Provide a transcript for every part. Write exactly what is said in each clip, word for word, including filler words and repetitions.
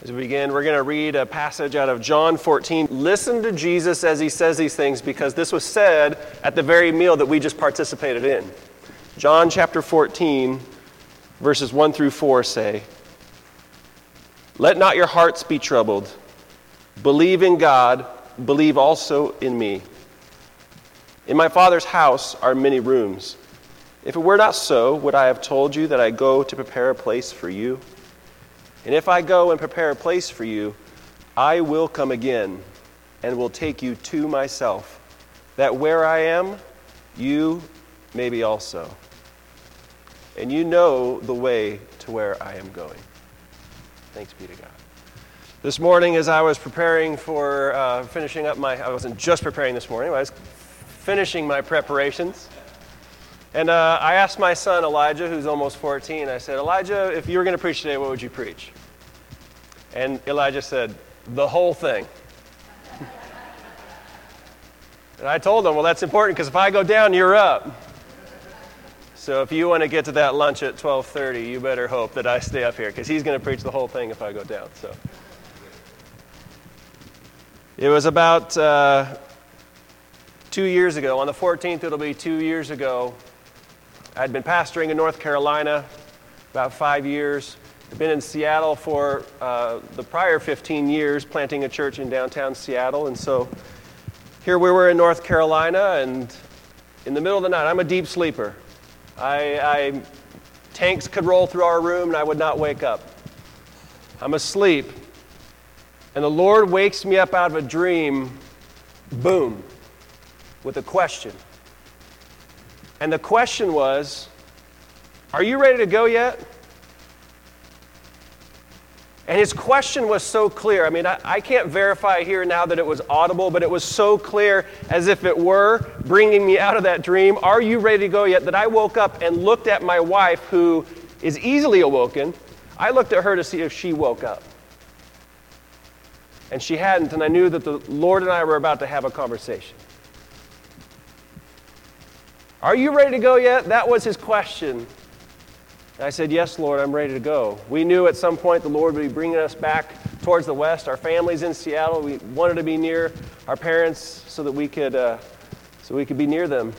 As we begin, we're going to read a passage out of John fourteen. Listen to Jesus as he says these things, because this was said at the very meal that we just participated in. John chapter fourteen, verses one through four say, "Let not your hearts be troubled. Believe in God, believe also in me. In my Father's house are many rooms. If it were not so, would I have told you that I go to prepare a place for you? And if I go and prepare a place for you, I will come again and will take you to myself, that where I am, you may be also. And you know the way to where I am going." Thanks be to God. This morning, as I was preparing for uh, finishing up my, I wasn't just preparing this morning, I was finishing my preparations. And uh, I asked my son, Elijah, who's almost fourteen, I said, "Elijah, if you were going to preach today, what would you preach?" And Elijah said, "The whole thing." And I told him, well, that's important, because if I go down, you're up. So if you want to get to that lunch at twelve thirty, you better hope that I stay up here, because he's going to preach the whole thing if I go down. So it was about uh, two years ago. On the fourteenth, it'll be two years ago. I'd been pastoring in North Carolina about five years. I'd been in Seattle for uh, the prior fifteen years, planting a church in downtown Seattle. And so here we were in North Carolina, and in the middle of the night, I'm a deep sleeper. I, I tanks could roll through our room, and I would not wake up. I'm asleep, and the Lord wakes me up out of a dream, boom, with a question. And the question was, "Are you ready to go yet?" And his question was so clear. I mean, I, I can't verify here now that it was audible, but it was so clear, as if it were bringing me out of that dream. "Are you ready to go yet?" That I woke up and looked at my wife, who is easily awoken. I looked at her to see if she woke up. And she hadn't, and I knew that the Lord and I were about to have a conversation. "Are you ready to go yet?" That was his question. And I said, "Yes, Lord, I'm ready to go." We knew at some point the Lord would be bringing us back towards the west. Our family's in Seattle. We wanted to be near our parents so that we could, uh, so we could be near them.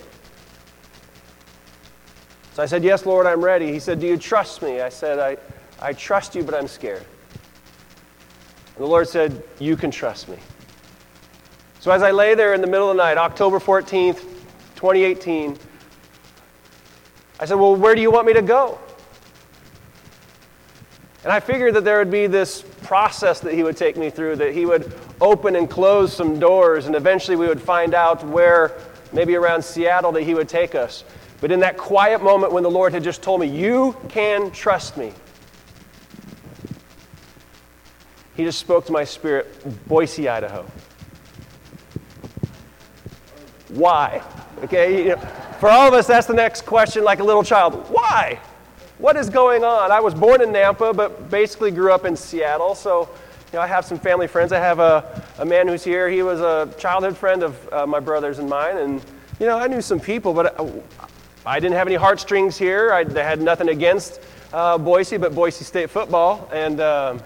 So I said, "Yes, Lord, I'm ready." He said, "Do you trust me?" I said, I, I trust you, but I'm scared." And the Lord said, "You can trust me." So as I lay there in the middle of the night, October fourteenth, twenty eighteen, I said, "Well, where do you want me to go?" And I figured that there would be this process that he would take me through, that he would open and close some doors, and eventually we would find out where, maybe around Seattle, that he would take us. But in that quiet moment when the Lord had just told me, "You can trust me," he just spoke to my spirit, "Boise, Idaho." Why? Okay, you know, for all of us, that's the next question, like a little child. Why? What is going on? I was born in Nampa, but basically grew up in Seattle. So, you know, I have some family friends. I have a, a man who's here. He was a childhood friend of uh, my brother's and mine. And, you know, I knew some people, but I, I didn't have any heartstrings here. I, I had nothing against uh, Boise, but Boise State football. And um,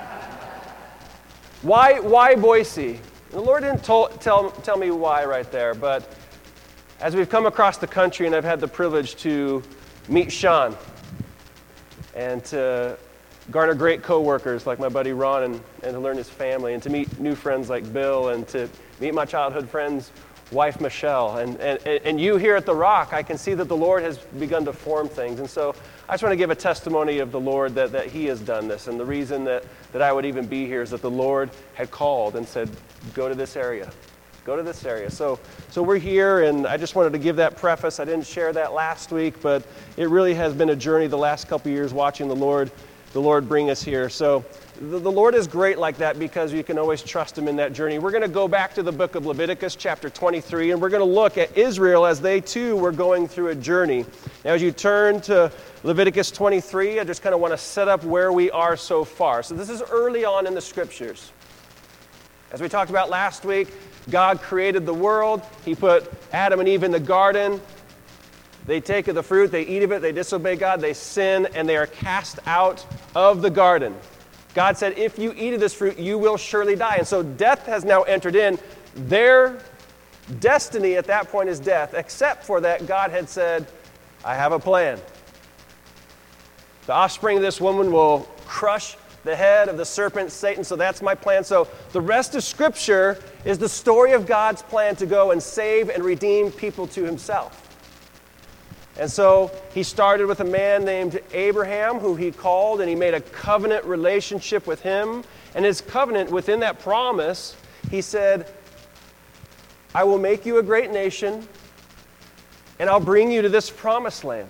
why, why Boise? The Lord didn't tell, tell, tell me why right there, but as we've come across the country and I've had the privilege to meet Sean and to garner great co-workers like my buddy Ron and, and to learn his family and to meet new friends like Bill and to meet my childhood friend's wife Michelle and, and, and you here at The Rock, I can see that the Lord has begun to form things. And so I just want to give a testimony of the Lord that, that he has done this. And the reason that, that I would even be here is that the Lord had called and said, "Go to this area. Go to this area." So so we're here, and I just wanted to give that preface. I didn't share that last week, but it really has been a journey the last couple of years watching the Lord, the Lord bring us here. So the, the Lord is great like that because you can always trust him in that journey. We're going to go back to the book of Leviticus, chapter twenty-three, and we're going to look at Israel as they too were going through a journey. Now, as you turn to Leviticus twenty-three, I just kind of want to set up where we are so far. So this is early on in the scriptures. As we talked about last week, God created the world. He put Adam and Eve in the garden. They take of the fruit, they eat of it, they disobey God, they sin, and they are cast out of the garden. God said, if you eat of this fruit, you will surely die. And so death has now entered in. Their destiny at that point is death, except for that God had said, I have a plan. The offspring of this woman will crush the head of the serpent, Satan, so that's my plan. So the rest of Scripture is the story of God's plan to go and save and redeem people to himself. And so he started with a man named Abraham, who he called, and he made a covenant relationship with him. And his covenant, within that promise, he said, I will make you a great nation, and I'll bring you to this promised land.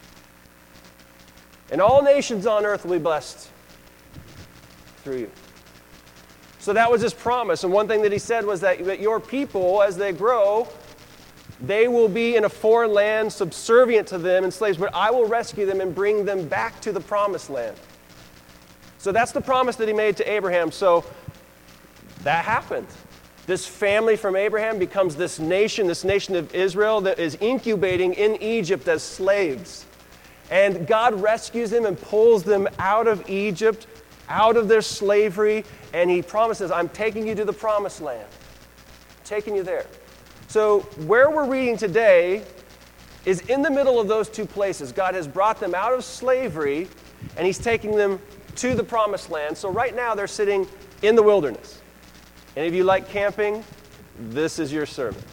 And all nations on earth will be blessed through you. So that was his promise. And one thing that he said was that, that your people, as they grow, they will be in a foreign land, subservient to them and slaves, but I will rescue them and bring them back to the promised land. So that's the promise that he made to Abraham. So that happened. This family from Abraham becomes this nation, this nation of Israel that is incubating in Egypt as slaves. And God rescues them and pulls them out of Egypt, out of their slavery, and he promises, I'm taking you to the promised land. I'm taking you there. So where we're reading today is in the middle of those two places. God has brought them out of slavery, and he's taking them to the promised land. So right now they're sitting in the wilderness. Any of you like camping? This is your sermon.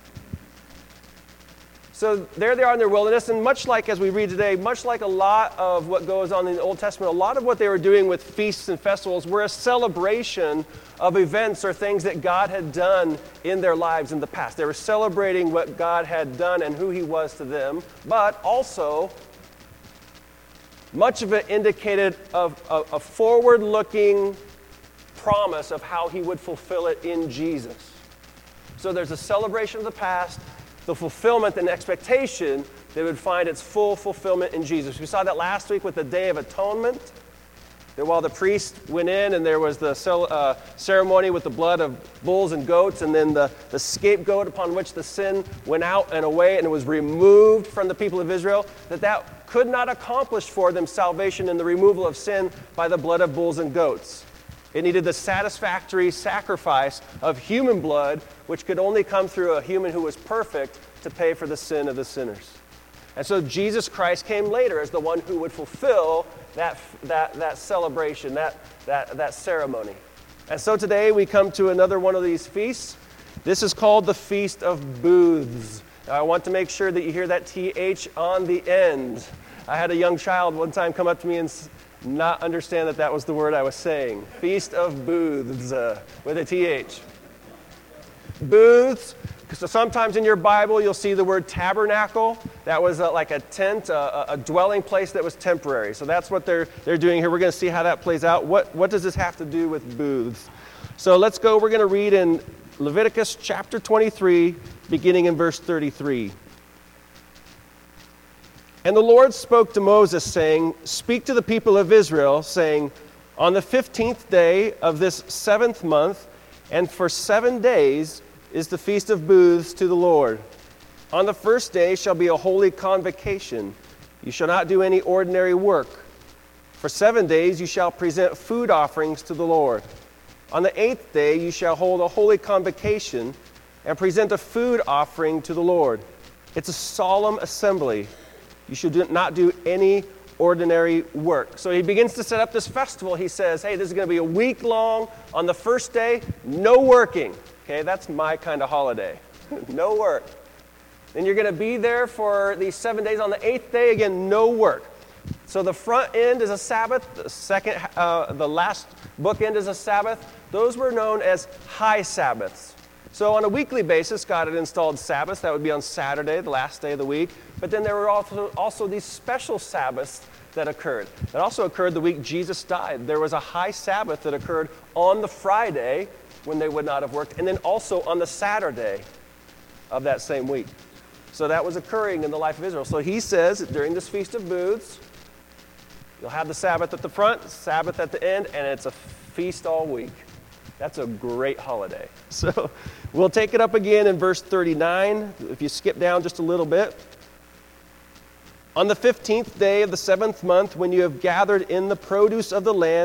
So there they are in their wilderness, and much like, as we read today, much like a lot of what goes on in the Old Testament, a lot of what they were doing with feasts and festivals were a celebration of events or things that God had done in their lives in the past. They were celebrating what God had done and who he was to them, but also much of it indicated of a, a forward-looking promise of how he would fulfill it in Jesus. So there's a celebration of the past, the fulfillment and expectation they would find its full fulfillment in Jesus. We saw that last week with the Day of Atonement, that while the priest went in and there was the uh, ceremony with the blood of bulls and goats, and then the, the scapegoat upon which the sin went out and away and it was removed from the people of Israel, that that could not accomplish for them salvation and the removal of sin by the blood of bulls and goats. It needed the satisfactory sacrifice of human blood, which could only come through a human who was perfect to pay for the sin of the sinners. And so Jesus Christ came later as the one who would fulfill that, that, that celebration, that, that, that ceremony. And so today we come to another one of these feasts. This is called the Feast of Booths. Now, I want to make sure that you hear that T H on the end. I had a young child one time come up to me and not understand that that was the word I was saying. Feast of Booths uh, with a T H. Booths. So sometimes in your Bible you'll see the word tabernacle. That was uh, like a tent, uh, a dwelling place that was temporary. So that's what they're they're doing here. We're going to see how that plays out. What what does this have to do with booths? So let's go. We're going to read in Leviticus chapter twenty-three, beginning in verse thirty-three. And the Lord spoke to Moses, saying, Speak to the people of Israel, saying, On the fifteenth day of this seventh month, and for seven days, is the Feast of Booths to the Lord. On the first day shall be a holy convocation. You shall not do any ordinary work. For seven days you shall present food offerings to the Lord. On the eighth day you shall hold a holy convocation and present a food offering to the Lord. It's a solemn assembly. You should not do any ordinary work. So he begins to set up this festival. He says, hey, this is going to be a week long. On the first day, no working. Okay, that's my kind of holiday. No work. Then you're going to be there for these seven days. On the eighth day, again, no work. So the front end is a Sabbath. The second, uh, the last bookend is a Sabbath. Those were known as high Sabbaths. So on a weekly basis, God had installed Sabbaths. That would be on Saturday, the last day of the week. But then there were also, also these special Sabbaths that occurred. That also occurred the week Jesus died. There was a high Sabbath that occurred on the Friday when they would not have worked, and then also on the Saturday of that same week. So that was occurring in the life of Israel. So he says that during this Feast of Booths, you'll have the Sabbath at the front, Sabbath at the end, and it's a feast all week. That's a great holiday. So we'll take it up again in verse thirty-nine. If you skip down just a little bit. On the fifteenth day of the seventh month, when you have gathered in the produce of the land,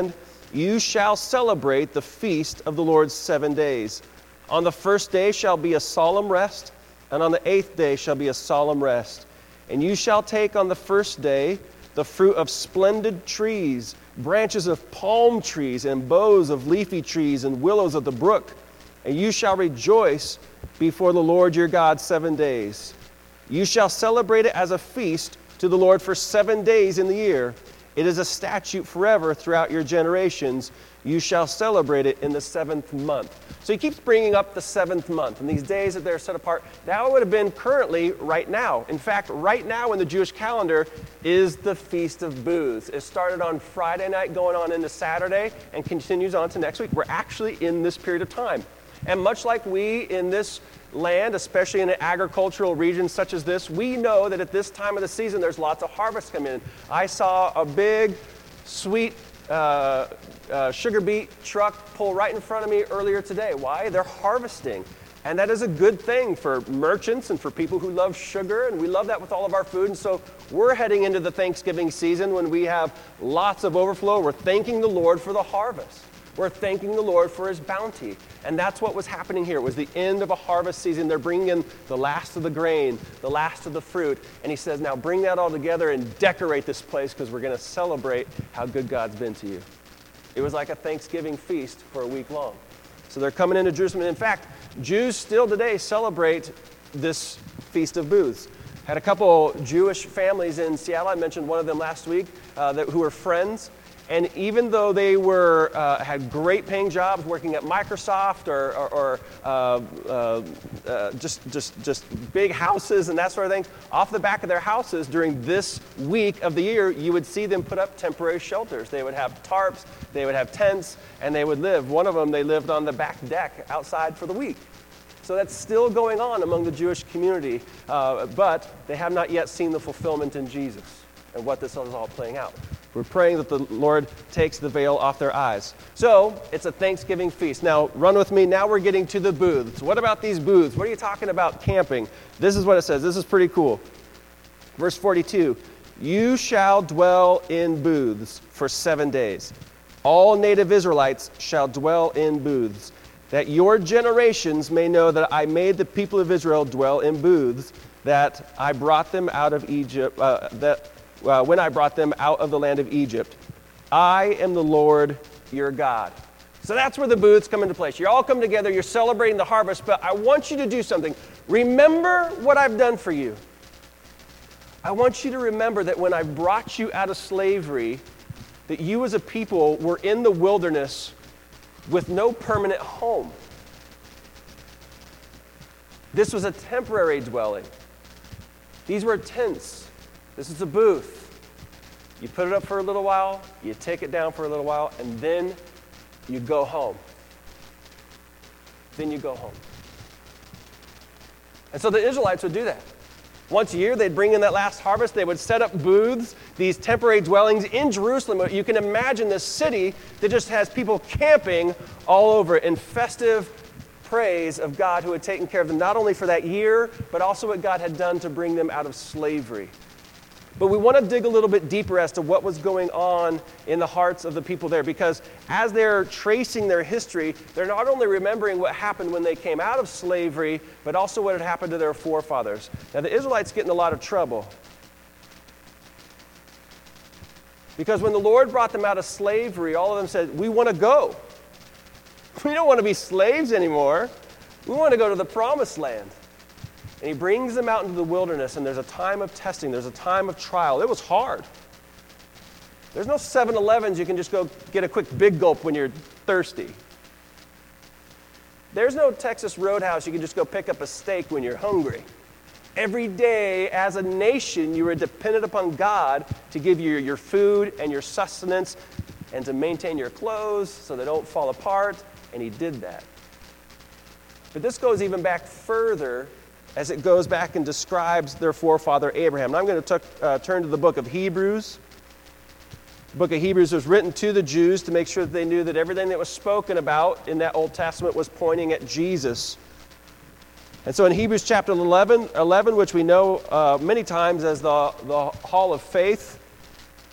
you shall celebrate the feast of the Lord seven days. On the first day shall be a solemn rest, and on the eighth day shall be a solemn rest. And you shall take on the first day the fruit of splendid trees, branches of palm trees, and boughs of leafy trees, and willows of the brook. And you shall rejoice before the Lord your God seven days. You shall celebrate it as a feast to the Lord for seven days in the year. It is a statute forever throughout your generations. You shall celebrate it in the seventh month. So he keeps bringing up the seventh month and these days that they're set apart. That would have been currently right now. In fact, right now in the Jewish calendar is the Feast of Booths. It started on Friday night, going on into Saturday, and continues on to next week. We're actually in this period of time. And much like we in this land, especially in an agricultural region such as this, we know that at this time of the season there's lots of harvests coming in. I saw a big, sweet uh, uh, sugar beet truck pull right in front of me earlier today. Why? They're harvesting. And that is a good thing for merchants and for people who love sugar, and we love that with all of our food. And so we're heading into the Thanksgiving season when we have lots of overflow. We're thanking the Lord for the harvest. We're thanking the Lord for his bounty. And that's what was happening here. It was the end of a harvest season. They're bringing in the last of the grain, the last of the fruit. And he says, now bring that all together and decorate this place because we're going to celebrate how good God's been to you. It was like a Thanksgiving feast for a week long. So they're coming into Jerusalem. And in fact, Jews still today celebrate this Feast of Booths. Had a couple Jewish families in Seattle. I mentioned one of them last week uh, that, who were friends. And even though they were uh, had great paying jobs working at Microsoft or, or, or uh, uh, uh, just, just, just big houses and that sort of thing, off the back of their houses during this week of the year, you would see them put up temporary shelters. They would have tarps, they would have tents, and they would live. One of them, they lived on the back deck outside for the week. So that's still going on among the Jewish community, uh, but they have not yet seen the fulfillment in Jesus and what this is all playing out. We're praying that the Lord takes the veil off their eyes. So it's a Thanksgiving feast. Now, run with me. Now we're getting to the booths. What about these booths? What are you talking about camping? This is what it says. This is pretty cool. Verse forty-two, you shall dwell in booths for seven days. All native Israelites shall dwell in booths, that your generations may know that I made the people of Israel dwell in booths, that I brought them out of Egypt, uh, that Uh, when I brought them out of the land of Egypt. I am the Lord your God. So that's where the booths come into place. You all come together, you're celebrating the harvest, but I want you to do something. Remember what I've done for you. I want you to remember that when I brought you out of slavery, that you as a people were in the wilderness with no permanent home. This was a temporary dwelling. These were tents. This is a booth. You put it up for a little while, you take it down for a little while, and then you go home. Then you go home. And so the Israelites would do that. Once a year, they'd bring in that last harvest. They would set up booths, these temporary dwellings in Jerusalem. You can imagine this city that just has people camping all over it in festive praise of God who had taken care of them, not only for that year, but also what God had done to bring them out of slavery. But we want to dig a little bit deeper as to what was going on in the hearts of the people there, because as they're tracing their history, they're not only remembering what happened when they came out of slavery, but also what had happened to their forefathers. Now, the Israelites get in a lot of trouble, because when the Lord brought them out of slavery, all of them said, we want to go. We don't want to be slaves anymore. We want to go to the promised land. And he brings them out into the wilderness, and there's a time of testing. There's a time of trial. It was hard. There's no seven elevens you can just go get a quick big gulp when you're thirsty. There's no Texas Roadhouse you can just go pick up a steak when you're hungry. Every day, as a nation, you were dependent upon God to give you your food and your sustenance and to maintain your clothes so they don't fall apart, and he did that. But this goes even back further as it goes back and describes their forefather Abraham. And I'm going to t- uh, turn to the book of Hebrews. The book of Hebrews was written to the Jews to make sure that they knew that everything that was spoken about in that Old Testament was pointing at Jesus. And so in Hebrews chapter eleven, eleven which we know uh, many times as the, the Hall of Faith,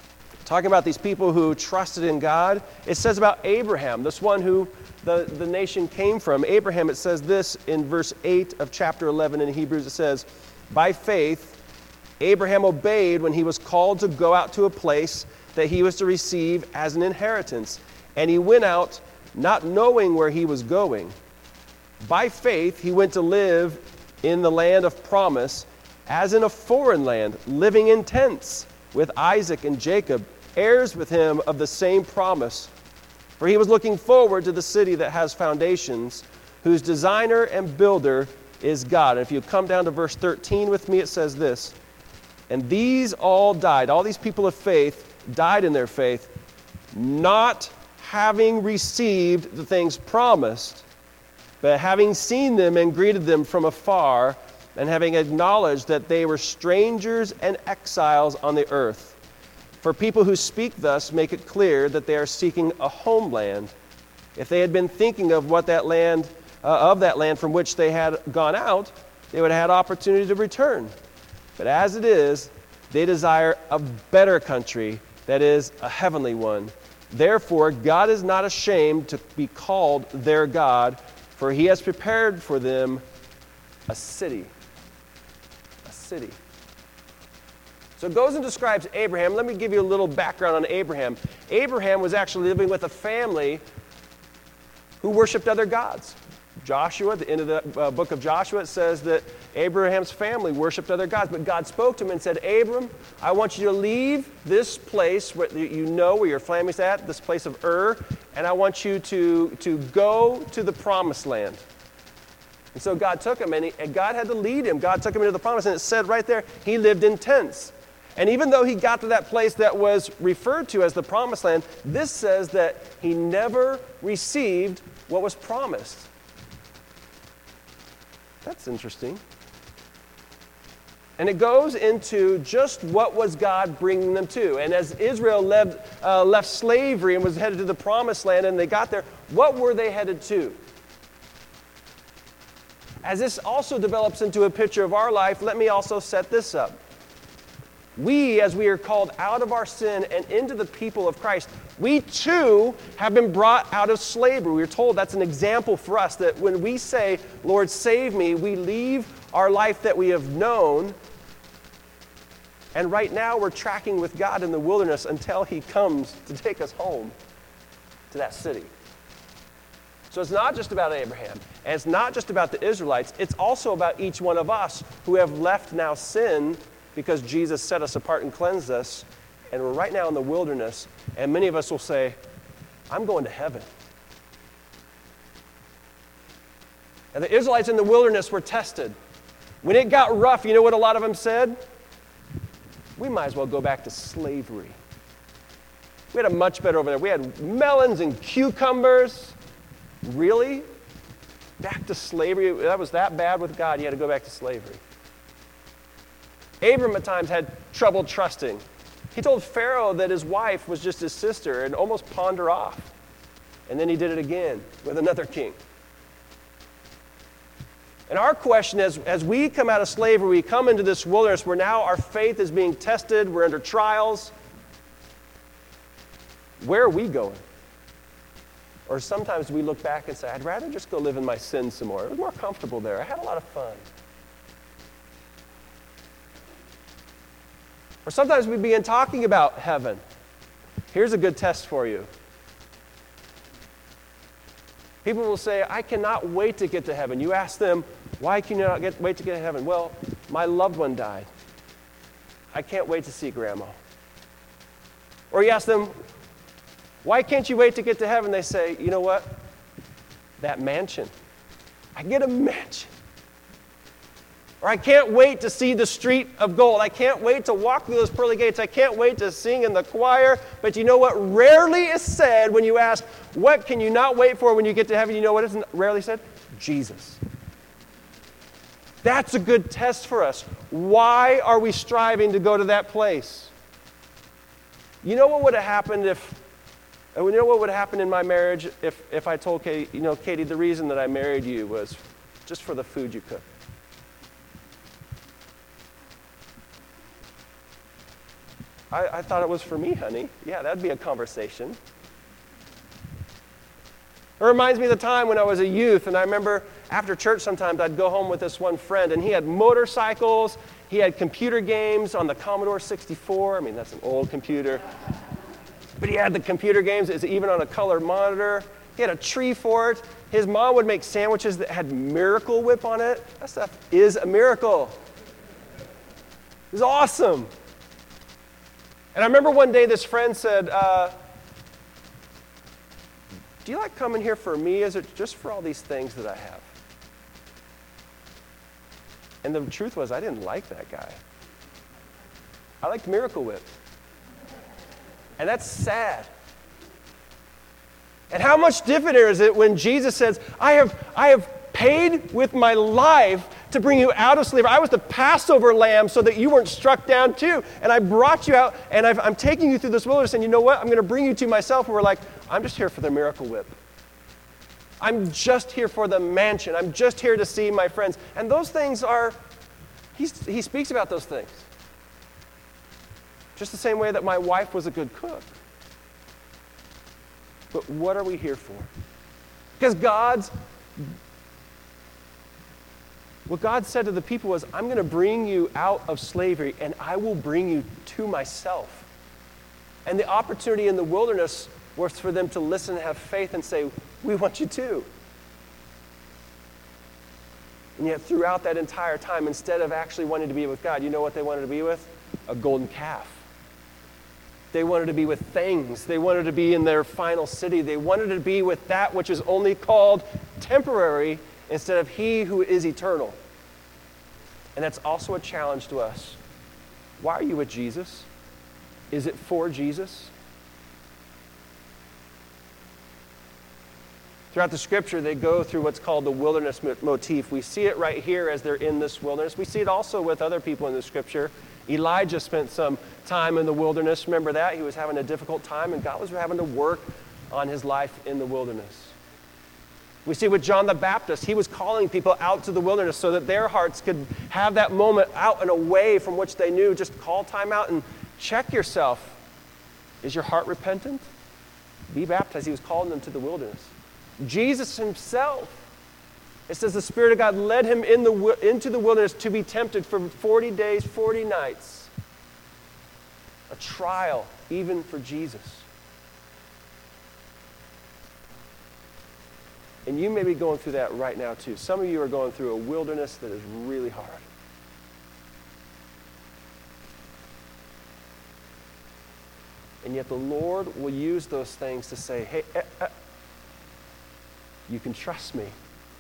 talking about these people who trusted in God. It says about Abraham, this one who the, the nation came from. Abraham, it says this in verse eight of chapter eleven in Hebrews. It says, by faith, Abraham obeyed when he was called to go out to a place that he was to receive as an inheritance. And he went out not knowing where he was going. By faith, he went to live in the land of promise, as in a foreign land, living in tents with Isaac and Jacob, heirs with him of the same promise. For he was looking forward to the city that has foundations, whose designer and builder is God. And if you come down to verse thirteen with me, it says this, and these all died, all these people of faith died in their faith, not having received the things promised, but having seen them and greeted them from afar, and having acknowledged that they were strangers and exiles on the earth. For people who speak thus make it clear that they are seeking a homeland. If they had been thinking of what that land, uh, of that land from which they had gone out, they would have had opportunity to return. But as it is, they desire a better country, that is, a heavenly one. Therefore, God is not ashamed to be called their God, for he has prepared for them a city. A city. So it goes and describes Abraham. Let me give you a little background on Abraham. Abraham was actually living with a family who worshiped other gods. Joshua, at the end of the uh, book of Joshua, it says that Abraham's family worshiped other gods. But God spoke to him and said, Abram, I want you to leave this place where you know where your family's at, this place of Ur, and I want you to, to go to the promised land. And so God took him, and, he, and God had to lead him. God took him into the promised land. It said right there, he lived in tents. And even though he got to that place that was referred to as the promised land, this says that he never received what was promised. That's interesting. And it goes into just what was God bringing them to. And as Israel left, uh, left slavery and was headed to the promised land and they got there, what were they headed to? As this also develops into a picture of our life, let me also set this up. We, as we are called out of our sin and into the people of Christ, we too have been brought out of slavery. We're told that's an example for us, that when we say, Lord, save me, we leave our life that we have known, and right now we're tracking with God in the wilderness until he comes to take us home to that city. So it's not just about Abraham, and it's not just about the Israelites, it's also about each one of us who have left now sin because Jesus set us apart and cleansed us, and we're right now in the wilderness, and many of us will say, I'm going to heaven. And the Israelites in the wilderness were tested. When it got rough, you know what a lot of them said? We might as well go back to slavery. We had a much better over there. We had melons and cucumbers. Really? Back to slavery? That was that bad with God, you had to go back to slavery. Abram at times had trouble trusting. He told Pharaoh that his wife was just his sister and almost pawned her off. And then he did it again with another king. And our question is, as we come out of slavery, we come into this wilderness where now our faith is being tested, we're under trials. Where are we going? Or sometimes we look back and say, I'd rather just go live in my sin some more. It was more comfortable there. I had a lot of fun. Or sometimes we begin talking about heaven. Here's a good test for you. People will say, I cannot wait to get to heaven. You ask them, why can you not get, wait to get to heaven? Well, my loved one died. I can't wait to see grandma. Or you ask them, why can't you wait to get to heaven? They say, you know what? That mansion. I get a mansion. Or I can't wait to see the street of gold. I can't wait to walk through those pearly gates. I can't wait to sing in the choir. But you know what rarely is said when you ask, what can you not wait for when you get to heaven? You know what is rarely said? Jesus. That's a good test for us. Why are we striving to go to that place? You know what would have happened if, you know what would have happened in my marriage if, if I told Katie, you know, Katie, the reason that I married you was just for the food you cook. I, I thought it was for me, honey. Yeah, that'd be a conversation. It reminds me of the time when I was a youth, and I remember after church sometimes I'd go home with this one friend, and he had motorcycles, he had computer games on the Commodore sixty-four. I mean, that's an old computer. But he had the computer games, it's even on a color monitor. He had a tree fort. His mom would make sandwiches that had Miracle Whip on it. That stuff is a miracle. It was awesome. And I remember one day this friend said, uh, do you like coming here for me? Is it just for all these things that I have? And the truth was, I didn't like that guy. I liked Miracle Whip. And that's sad. And how much different is it when Jesus says, I have, I have paid with my life to bring you out of slavery. I was the Passover lamb so that you weren't struck down too. And I brought you out, and I've, I'm taking you through this wilderness, and you know what? I'm going to bring you to myself. And we're like, I'm just here for the Miracle Whip. I'm just here for the mansion. I'm just here to see my friends. And those things are, he's, he speaks about those things. Just the same way that my wife was a good cook. But what are we here for? Because God's, what God said to the people was, I'm going to bring you out of slavery, and I will bring you to myself. And the opportunity in the wilderness was for them to listen and have faith and say, we want you too. And yet throughout that entire time, instead of actually wanting to be with God, you know what they wanted to be with? A golden calf. They wanted to be with things. They wanted to be in their final city. They wanted to be with that which is only called temporary instead of He who is eternal. And that's also a challenge to us. Why are you with Jesus? Is it for Jesus? Throughout the scripture, they go through what's called the wilderness motif. We see it right here as they're in this wilderness. We see it also with other people in the scripture. Elijah spent some time in the wilderness. Remember that? He was having a difficult time, and God was having to work on his life in the wilderness. We see with John the Baptist, he was calling people out to the wilderness so that their hearts could have that moment out and away from which they knew. Just call time out and check yourself. Is your heart repentant? Be baptized. He was calling them to the wilderness. Jesus himself, it says the Spirit of God led him in the, into the wilderness to be tempted for forty days, forty nights. A trial, even for Jesus. And you may be going through that right now too. Some of you are going through a wilderness that is really hard. And yet the Lord will use those things to say, hey, eh, eh, you can trust me.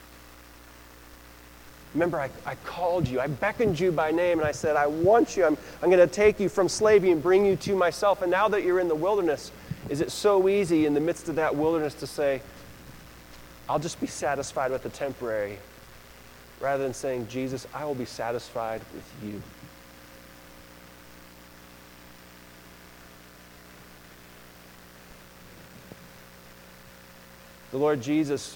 Remember, I, I called you. I beckoned you by name, and I said, I want you. I'm, I'm going to take you from slavery and bring you to myself. And now that you're in the wilderness, is it so easy in the midst of that wilderness to say, I'll just be satisfied with the temporary, rather than saying, Jesus, I will be satisfied with you. The Lord Jesus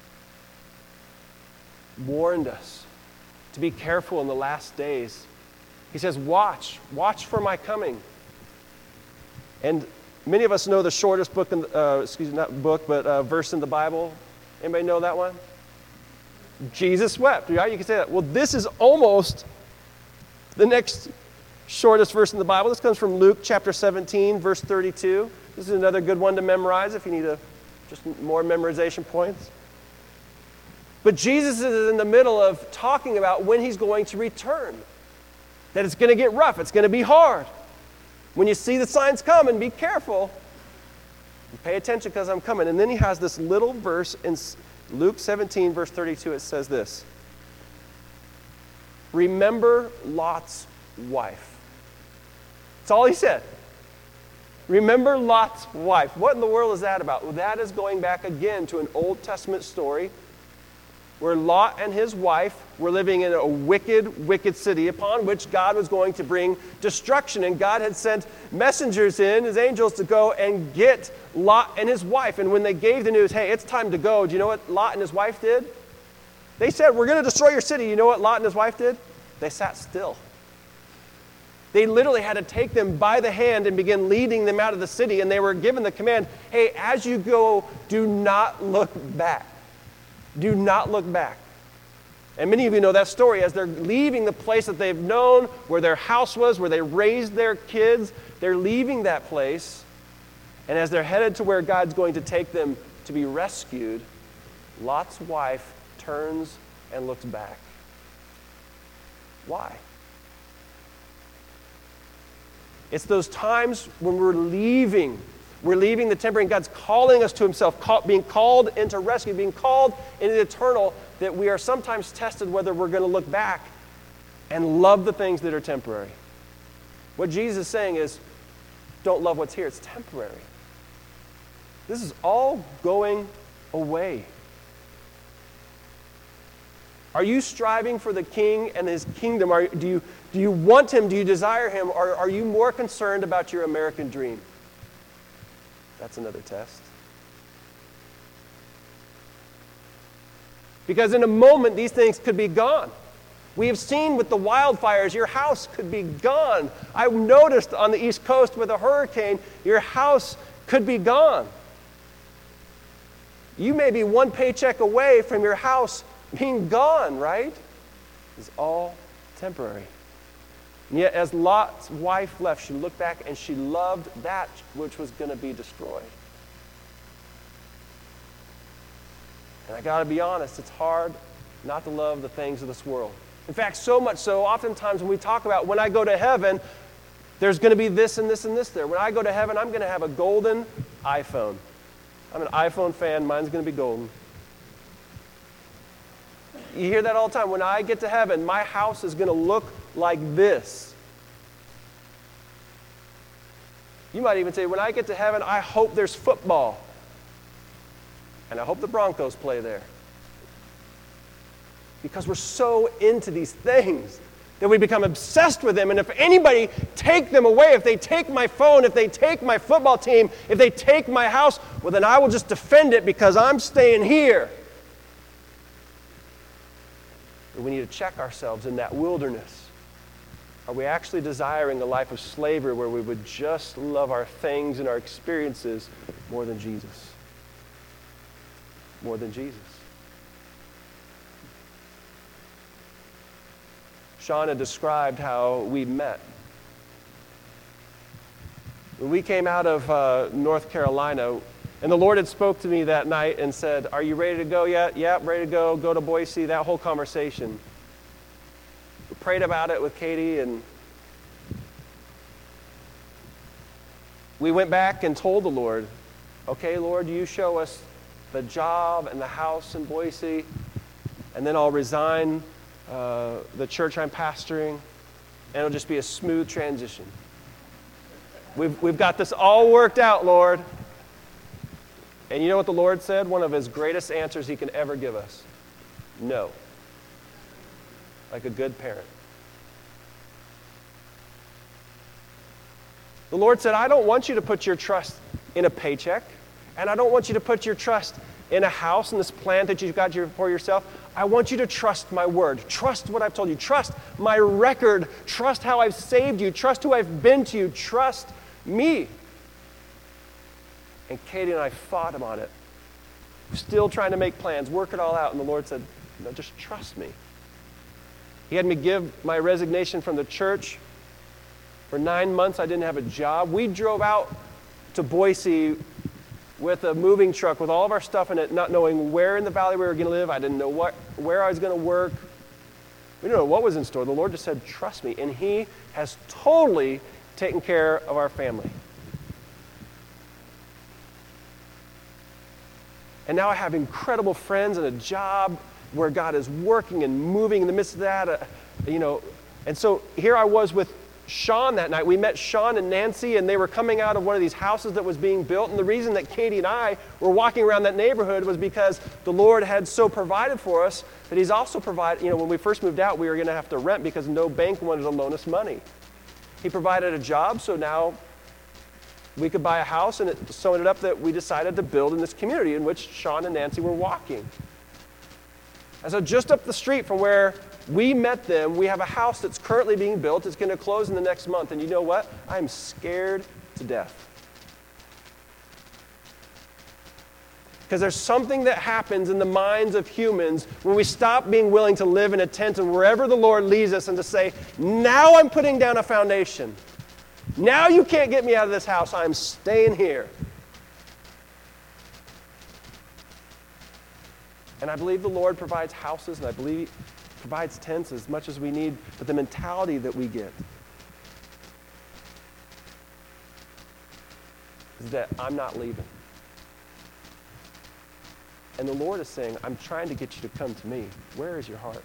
warned us to be careful in the last days. He says, watch, watch for my coming. And many of us know the shortest book, in the, uh, excuse me, not book, but uh, verse in the Bible. Anybody know that one? Jesus wept. Right? You can say that. Well, this is almost the next shortest verse in the Bible. This comes from Luke chapter seventeen, verse thirty-two. This is another good one to memorize if you need a, just more memorization points. But Jesus is in the middle of talking about when he's going to return. That it's going to get rough. It's going to be hard. When you see the signs coming, be careful. Pay attention because I'm coming. And then he has this little verse in Luke seventeen, verse thirty-two. It says this. Remember Lot's wife. That's all he said. Remember Lot's wife. What in the world is that about? Well, that is going back again to an Old Testament story where Lot and his wife were living in a wicked, wicked city upon which God was going to bring destruction. And God had sent messengers in, his angels, to go and get Lot and his wife. And when they gave the news, hey, it's time to go, do you know what Lot and his wife did? They said, we're going to destroy your city. You know what Lot and his wife did? They sat still. They literally had to take them by the hand and begin leading them out of the city, and they were given the command, hey, as you go, do not look back. Do not look back. And many of you know that story. As they're leaving the place that they've known, where their house was, where they raised their kids, they're leaving that place. And as they're headed to where God's going to take them to be rescued, Lot's wife turns and looks back. Why? It's those times when we're leaving. We're leaving the temporary, and God's calling us to himself, call, being called into rescue, being called into the eternal, that we are sometimes tested whether we're going to look back and love the things that are temporary. What Jesus is saying is, don't love what's here. It's temporary. This is all going away. Are you striving for the King and his kingdom? Are, do, you, do you want him? Do you desire him? Or are you more concerned about your American dream? That's another test. Because in a moment, these things could be gone. We have seen with the wildfires, your house could be gone. I've noticed on the East Coast with a hurricane, your house could be gone. You may be one paycheck away from your house being gone, right? It's all temporary. And yet, as Lot's wife left, she looked back and she loved that which was going to be destroyed. And I got to be honest, it's hard not to love the things of this world. In fact, so much so, oftentimes when we talk about when I go to heaven, there's going to be this and this and this there. When I go to heaven, I'm going to have a golden iPhone. I'm an iPhone fan. Mine's going to be golden. You hear that all the time. When I get to heaven, my house is going to look like this. You might even say, when I get to heaven, I hope there's football. And I hope the Broncos play there. Because we're so into these things that we become obsessed with them. And if anybody take them away, if they take my phone, if they take my football team, if they take my house, well, then I will just defend it because I'm staying here. But we need to check ourselves in that wilderness. Are we actually desiring a life of slavery where we would just love our things and our experiences more than Jesus? More than Jesus. Sean had described how we met. When we came out of uh, North Carolina, and the Lord had spoke to me that night and said, are you ready to go yet? Yep, ready to go. Go to Boise. That whole conversation. We prayed about it with Katie, and we went back and told the Lord, okay, Lord, you show us the job and the house in Boise, and then I'll resign uh, the church I'm pastoring, and it'll just be a smooth transition. We've, we've got this all worked out, Lord. And you know what the Lord said? One of his greatest answers he can ever give us. No. Like a good parent. The Lord said, I don't want you to put your trust in a paycheck. And I don't want you to put your trust in a house and this plant that you've got for yourself. I want you to trust my word. Trust what I've told you. Trust my record. Trust how I've saved you. Trust who I've been to you. Trust me. And Katie and I fought him on it. Still trying to make plans, work it all out. And the Lord said, no, just trust me. He had me give my resignation from the church. For nine months, I didn't have a job. We drove out to Boise with a moving truck with all of our stuff in it, not knowing where in the valley we were going to live. I didn't know what, where I was going to work. We didn't know what was in store. The Lord just said, trust me. And he has totally taken care of our family. And now I have incredible friends and a job where God is working and moving in the midst of that. Uh, you know, and so here I was with Sean that night. We met Sean and Nancy, and they were coming out of one of these houses that was being built. And the reason that Katie and I were walking around that neighborhood was because the Lord had so provided for us that he's also provided, you know, when we first moved out, we were going to have to rent because no bank wanted to loan us money. He provided a job, so now we could buy a house, and it so ended up that we decided to build in this community in which Sean and Nancy were walking. And so just up the street from where we met them. We have a house that's currently being built. It's going to close in the next month. And you know what? I'm scared to death. Because there's something that happens in the minds of humans when we stop being willing to live in a tent and wherever the Lord leads us and to say, now I'm putting down a foundation. Now you can't get me out of this house. I'm staying here. And I believe the Lord provides houses, and I believe He provides tents as much as we need, but the mentality that we get is that I'm not leaving. And the Lord is saying, I'm trying to get you to come to me. Where is your heart?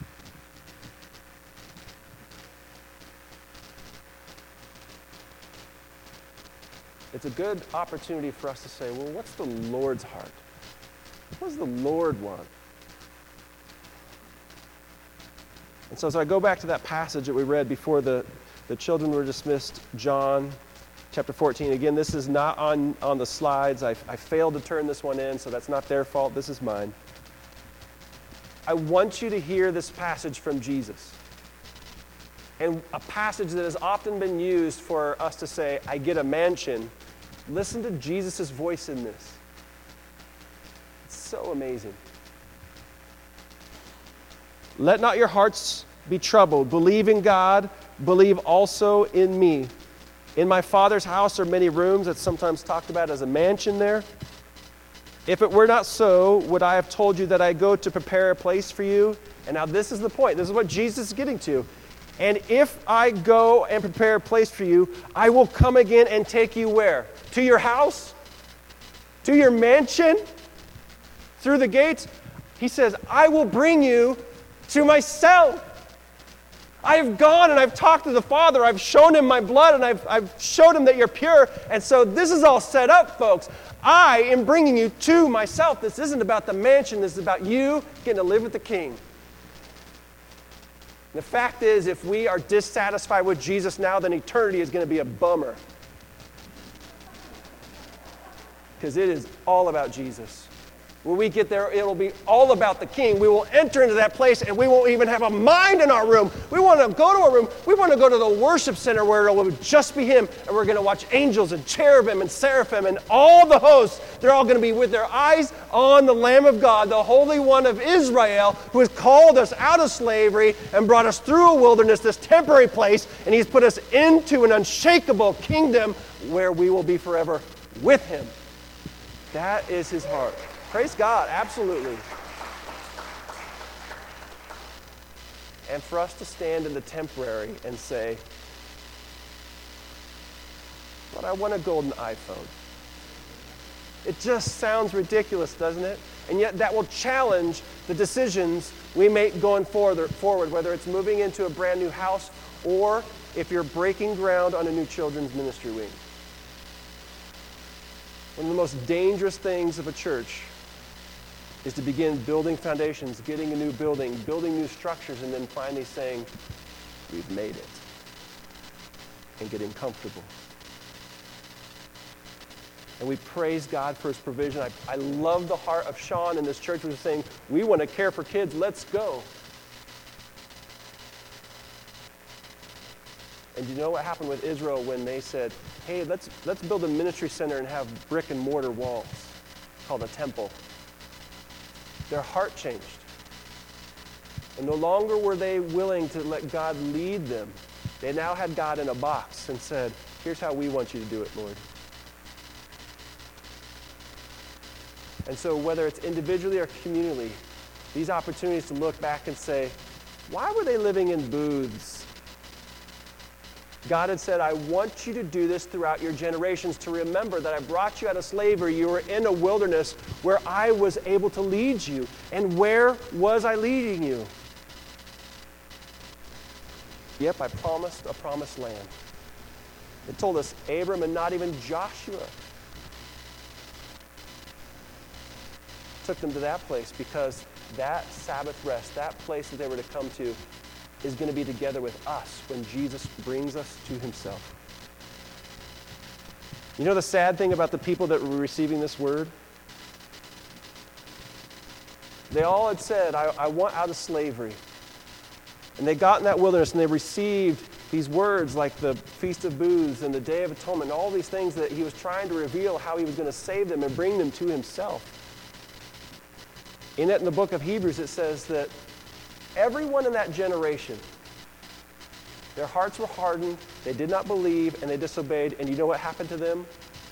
It's a good opportunity for us to say, well, what's the Lord's heart? What does the Lord want? And so as I go back to that passage that we read before the, the children were dismissed, John chapter fourteen. Again, this is not on, on the slides. I, I failed to turn this one in, so that's not their fault. This is mine. I want you to hear this passage from Jesus. And a passage that has often been used for us to say, I get a mansion. Listen to Jesus' voice in this. It's so amazing. Let not your hearts be troubled. Believe in God. Believe also in me. In my Father's house are many rooms. That's sometimes talked about as a mansion there. If it were not so, would I have told you that I go to prepare a place for you? And now this is the point. This is what Jesus is getting to. And if I go and prepare a place for you, I will come again and take you where? To your house? To your mansion? Through the gates? He says, I will bring you to myself. I have gone and I've talked to the Father. I've shown him my blood and I've, I've showed him that you're pure. And so this is all set up, folks. I am bringing you to myself. This isn't about the mansion. This is about you getting to live with the King. The fact is, if we are dissatisfied with Jesus now, then eternity is going to be a bummer. Because it is all about Jesus. When we get there, it will be all about the King. We will enter into that place and we won't even have a mind in our room. We want to go to a room. We want to go to the worship center where it will just be Him. And we're going to watch angels and cherubim and seraphim and all the hosts. They're all going to be with their eyes on the Lamb of God, the Holy One of Israel, who has called us out of slavery and brought us through a wilderness, this temporary place, and He's put us into an unshakable kingdom where we will be forever with Him. That is His heart. Praise God, absolutely. And for us to stand in the temporary and say, but I want a golden iPhone. It just sounds ridiculous, doesn't it? And yet that will challenge the decisions we make going forward, forward, whether it's moving into a brand new house or if you're breaking ground on a new children's ministry wing. One of the most dangerous things of a church is to begin building foundations, getting a new building, building new structures, and then finally saying, we've made it, and getting comfortable. And we praise God for His provision. I, I love the heart of Sean and this church, which is saying, we want to care for kids, let's go. And do you know what happened with Israel when they said, hey, let's, let's build a ministry center and have brick and mortar walls called a temple? Their heart changed. And no longer were they willing to let God lead them. They now had God in a box and said, here's how we want you to do it, Lord. And so whether it's individually or communally, these opportunities to look back and say, why were they living in booths? God had said, I want you to do this throughout your generations, to remember that I brought you out of slavery. You were in a wilderness where I was able to lead you. And where was I leading you? Yep, I promised a promised land. It told us Abram and not even Joshua took them to that place, because that Sabbath rest, that place that they were to come to, is going to be together with us when Jesus brings us to Himself. You know the sad thing about the people that were receiving this word? They all had said, I, I want out of slavery. And they got in that wilderness and they received these words like the Feast of Booths and the Day of Atonement, all these things that he was trying to reveal how he was going to save them and bring them to himself. In it, in the book of Hebrews, it says that everyone in that generation, their hearts were hardened, they did not believe, and they disobeyed. And you know what happened to them?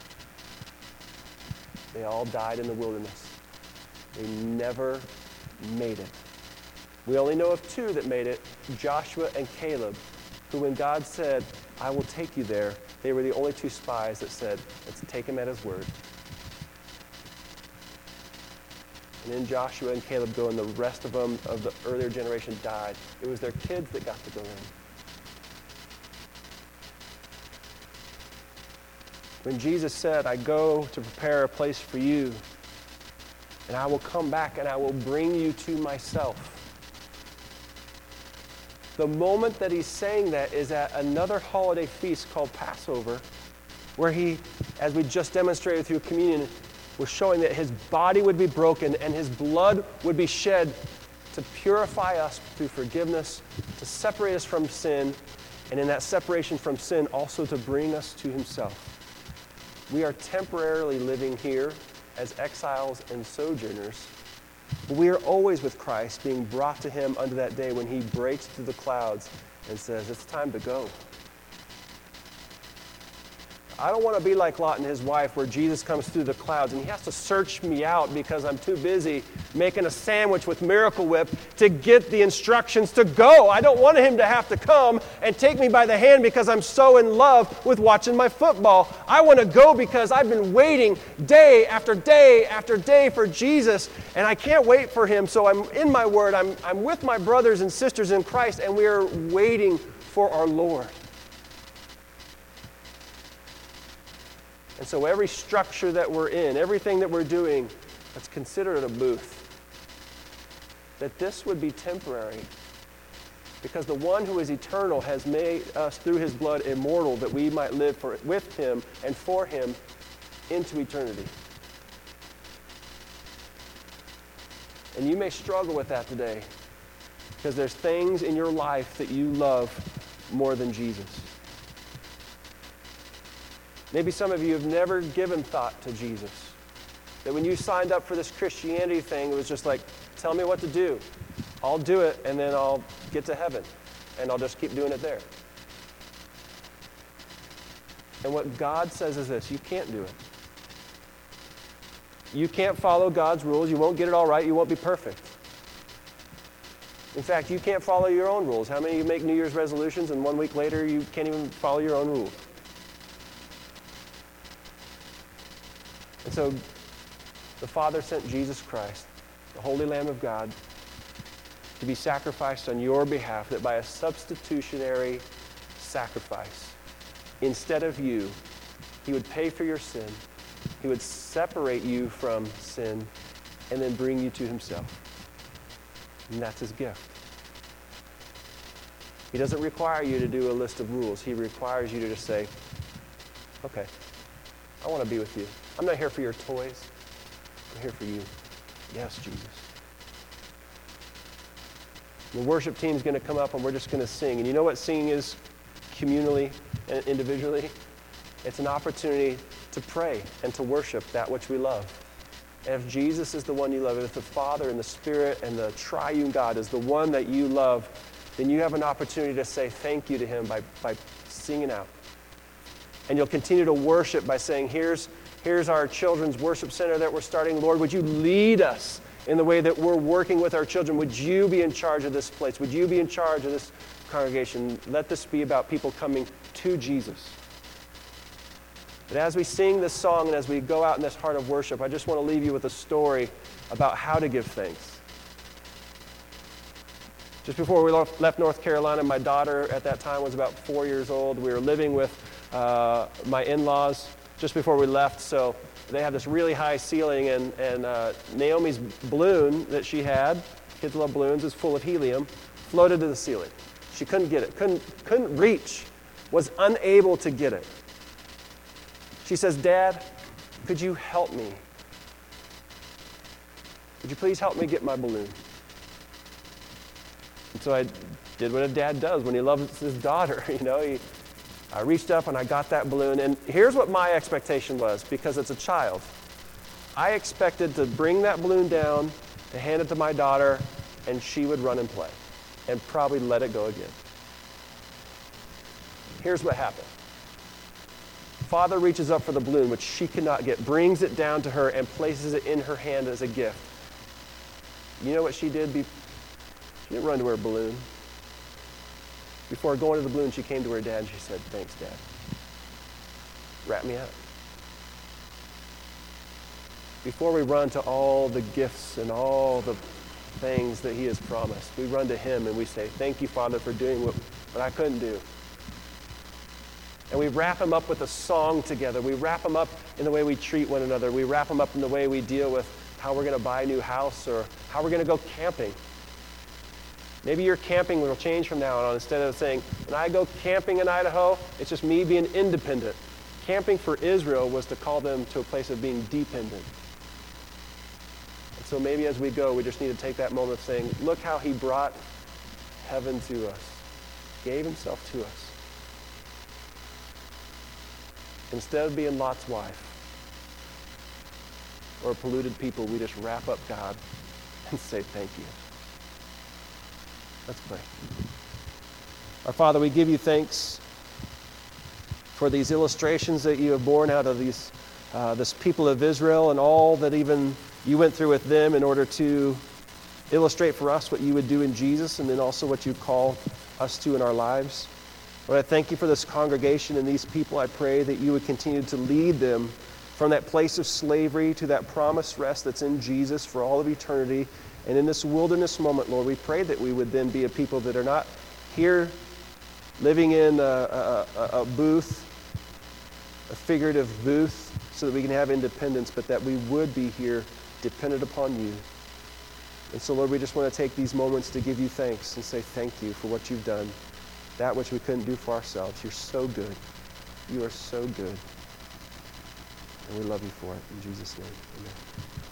They all died in the wilderness. They never made it. We only know of two that made it, Joshua and Caleb, who when God said, I will take you there, they were the only two spies that said, let's take him at his word. And then Joshua and Caleb go, and the rest of them of the earlier generation died. It was their kids that got to go in. When Jesus said, I go to prepare a place for you, and I will come back and I will bring you to myself. The moment that he's saying that is at another holiday feast called Passover, where he, as we just demonstrated through communion, was showing that his body would be broken and his blood would be shed to purify us through forgiveness, to separate us from sin, and in that separation from sin, also to bring us to himself. We are temporarily living here as exiles and sojourners, but we are always with Christ, being brought to him unto that day when he breaks through the clouds and says, it's time to go. I don't want to be like Lot and his wife, where Jesus comes through the clouds and he has to search me out because I'm too busy making a sandwich with Miracle Whip to get the instructions to go. I don't want him to have to come and take me by the hand because I'm so in love with watching my football. I want to go because I've been waiting day after day after day for Jesus, and I can't wait for him. So I'm in my word. I'm, I'm with my brothers and sisters in Christ, and we are waiting for our Lord. And so every structure that we're in, everything that we're doing, let's consider it a booth. That this would be temporary. Because the one who is eternal has made us through his blood immortal, that we might live for, with him and for him into eternity. And you may struggle with that today, because there's things in your life that you love more than Jesus. Maybe some of you have never given thought to Jesus. That when you signed up for this Christianity thing, it was just like, tell me what to do. I'll do it, and then I'll get to heaven, and I'll just keep doing it there. And what God says is this: you can't do it. You can't follow God's rules. You won't get it all right. You won't be perfect. In fact, you can't follow your own rules. How many of you make New Year's resolutions, and one week later you can't even follow your own rules? And so the Father sent Jesus Christ, the Holy Lamb of God, to be sacrificed on your behalf, that by a substitutionary sacrifice, instead of you, he would pay for your sin, he would separate you from sin, and then bring you to himself. And that's his gift. He doesn't require you to do a list of rules. He requires you to just say, okay, I want to be with you. I'm not here for your toys. I'm here for you. Yes, Jesus. The worship team's going to come up and we're just going to sing. And you know what singing is communally and individually? It's an opportunity to pray and to worship that which we love. And if Jesus is the one you love, if the Father and the Spirit and the triune God is the one that you love, then you have an opportunity to say thank you to him by, by singing out. And you'll continue to worship by saying, here's, here's our children's worship center that we're starting. Lord, would you lead us in the way that we're working with our children? Would you be in charge of this place? Would you be in charge of this congregation? Let this be about people coming to Jesus. But as we sing this song and as we go out in this heart of worship, I just want to leave you with a story about how to give thanks. Just before we left North Carolina, my daughter at that time was about four years old. We were living with uh, my in-laws just before we left, so they have this really high ceiling, and, and uh, Naomi's balloon that she had, kids love balloons, is full of helium, floated to the ceiling. She couldn't get it, couldn't, couldn't reach, was unable to get it. She says, Dad, could you help me? Would you please help me get my balloon? And so I did what a dad does when he loves his daughter. You know, he, I reached up and I got that balloon. And here's what my expectation was, because it's a child. I expected to bring that balloon down and hand it to my daughter, and she would run and play and probably let it go again. Here's what happened. Father reaches up for the balloon, which she cannot get, brings it down to her and places it in her hand as a gift. You know what she did? She didn't run to her balloon. Before going to the balloon, she came to her dad and she said, "Thanks, Dad. Wrap me up." Before we run to all the gifts and all the things that he has promised, we run to him and we say, "Thank you, Father, for doing what, what I couldn't do." And we wrap him up with a song together. We wrap him up in the way we treat one another. We wrap him up in the way we deal with how we're going to buy a new house or how we're going to go camping. Maybe your camping will change from now on. Instead of saying, "When I go camping in Idaho, it's just me being independent." Camping for Israel was to call them to a place of being dependent. And so maybe as we go, we just need to take that moment of saying, look how he brought heaven to us, gave himself to us. Instead of being Lot's wife or polluted people, we just wrap up God and say thank you. Let's pray. Our Father, we give you thanks for these illustrations that you have borne out of these, uh, this people of Israel and all that even you went through with them in order to illustrate for us what you would do in Jesus and then also what you call us to in our lives. Lord, I thank you for this congregation and these people. I pray that you would continue to lead them from that place of slavery to that promised rest that's in Jesus for all of eternity. And in this wilderness moment, Lord, we pray that we would then be a people that are not here living in a, a, a, a booth, a figurative booth, so that we can have independence, but that we would be here dependent upon you. And so, Lord, we just want to take these moments to give you thanks and say thank you for what you've done. That which we couldn't do for ourselves. You're so good. You are so good. And we love you for it. In Jesus' name, amen.